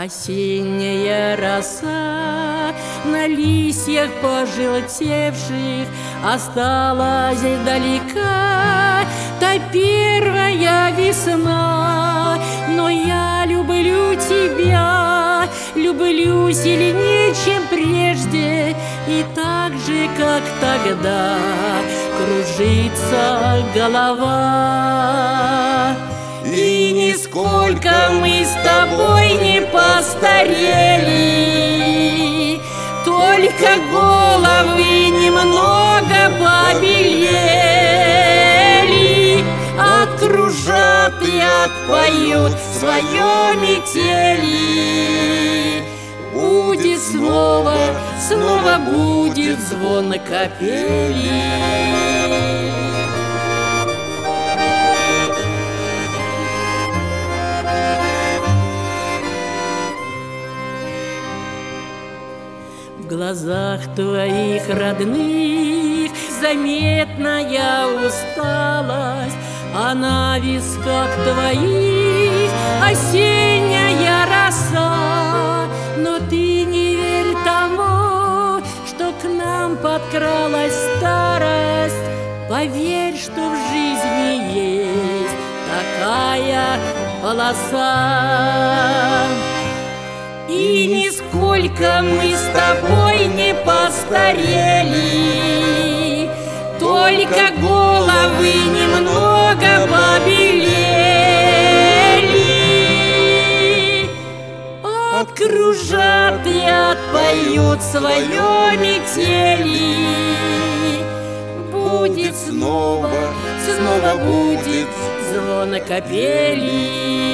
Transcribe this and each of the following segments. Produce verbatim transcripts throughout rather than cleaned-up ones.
Осенняя роса на листьях пожелтевших осталась далека, та первая весна. Но я люблю тебя, люблю сильнее, чем прежде, и так же, как тогда, кружится голова. И нисколько мы с тобой не постарели, только головы немного побелели. Окружат и отпоют свое метели. Будет снова, снова будет звон капели. В глазах твоих родных заметная усталость, а на висках твоих осенняя роса. Но ты не верь тому, что к нам подкралась старость. Поверь, что в жизни есть такая полоса. И нисколько мы с тобой не постарели, только головы немного побелели. Окружат и отпоют свое метели. Будет снова, снова будет звон капели.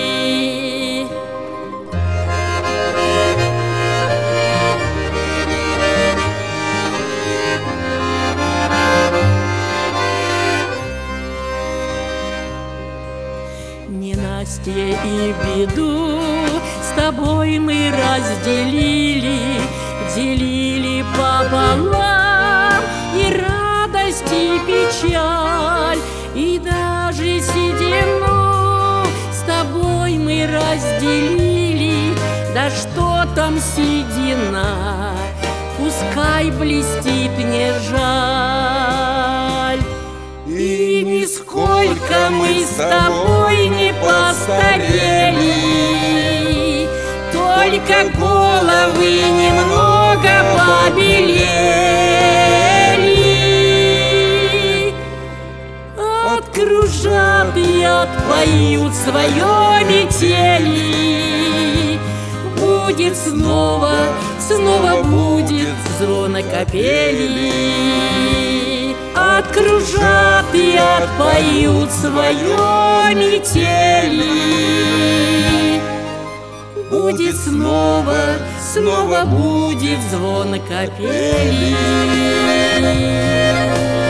Ненастье и беду с тобой мы разделили, делили пополам и радость, и печаль, и даже седину с тобой мы разделили. Да что там седина, пускай блестит, не жаль. И нисколько мы с тобой не постарели, только головы немного побелели. Окружат и отпоют свое метели. Будет снова, снова будет звон капели. Окружат и отпоют свое метели. Будет снова, снова будет звон капели.